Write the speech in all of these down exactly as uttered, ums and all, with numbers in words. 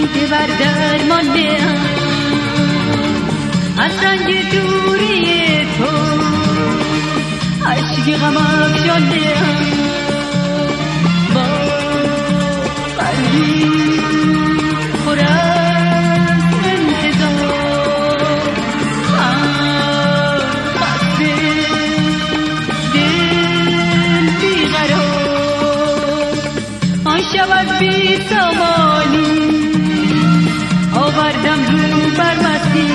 دیده بر درمانده ام از رنگ دوری تو، عشق غم افشانده ام با قلبی پر از انتظار، خسته دل بیقرار. آن شب از بی سامانی آوردم رو بر مستی،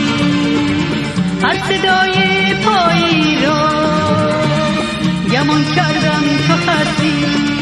هر صدای پایی را گمان کردم تو هستی.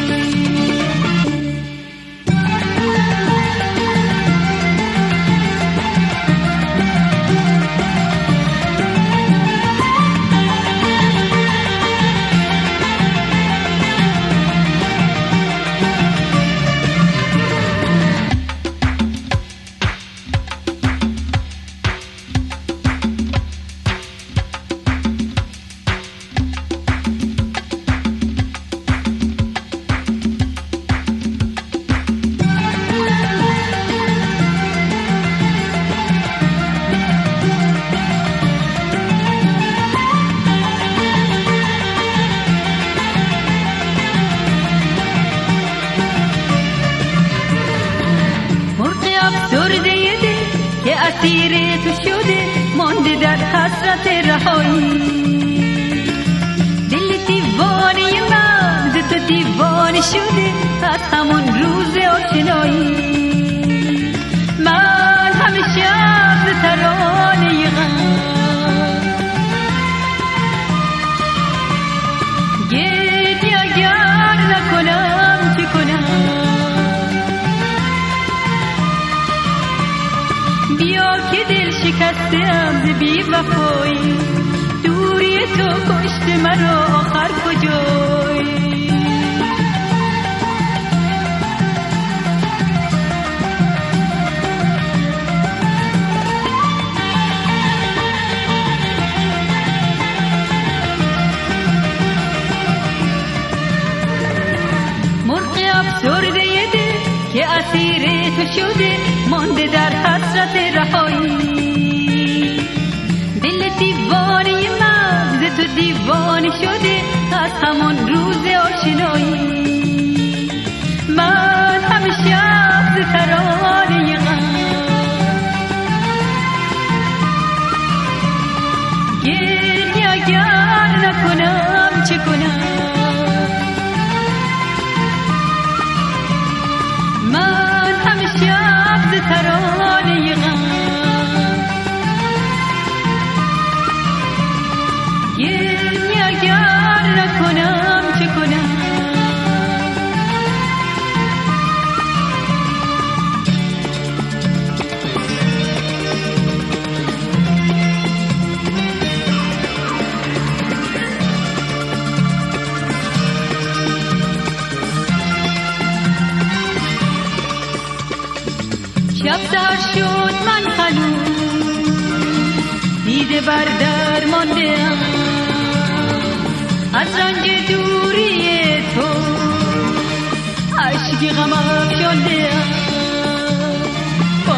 اسیر تو شده مانده در حسرت رهایی، دل دیوانه من ز تو دیوانه شده از همون روز آشنایی. من همیشه ز ترانه غم گریه اگر نکنم چه کنم، بیا که دل شکستم ز بی وفایی، دوری تو کشته مرا آخر کجایی. مرغ افسرده دل که اسیر تو شده مانده در حسرت رهایی، دل دیوانه من ز تو دیوانه شده از همان روز آشنایی. من همیشه ز ترانه غم گریه اگر نکنم چه کنم، من همیشه ز ترانه غم گریه اگر نکنم چه کنم. شب سر شد من هنوز دیده بر درمانده ام از رنج دوری تو، عشق غم افشانده ام با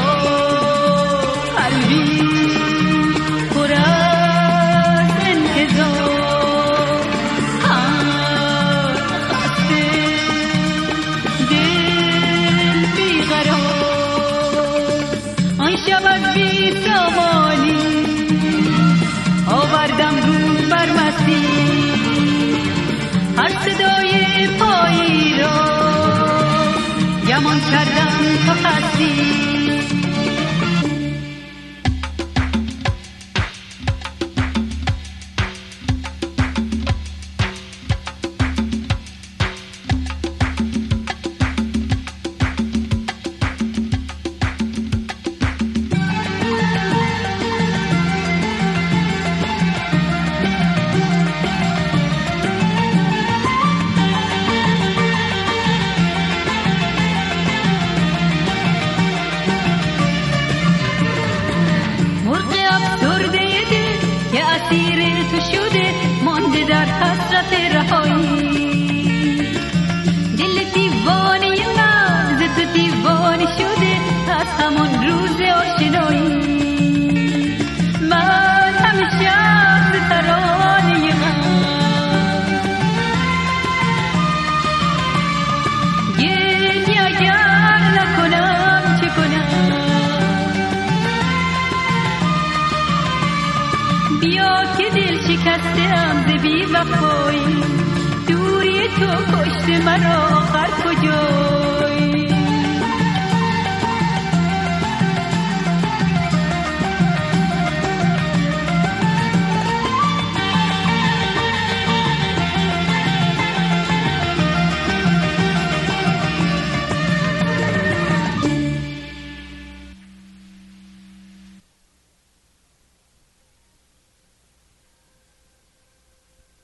قلبی پر از انتظار، خسته دل بیقرار. آن شب از بی سامانی آوردم رو بر مستی، هر صدای پایی را گمان کردم تو هستی. بیا که دل شکسته ام ز بی وفایی، دوری تو کشته مرا آخر کجا؟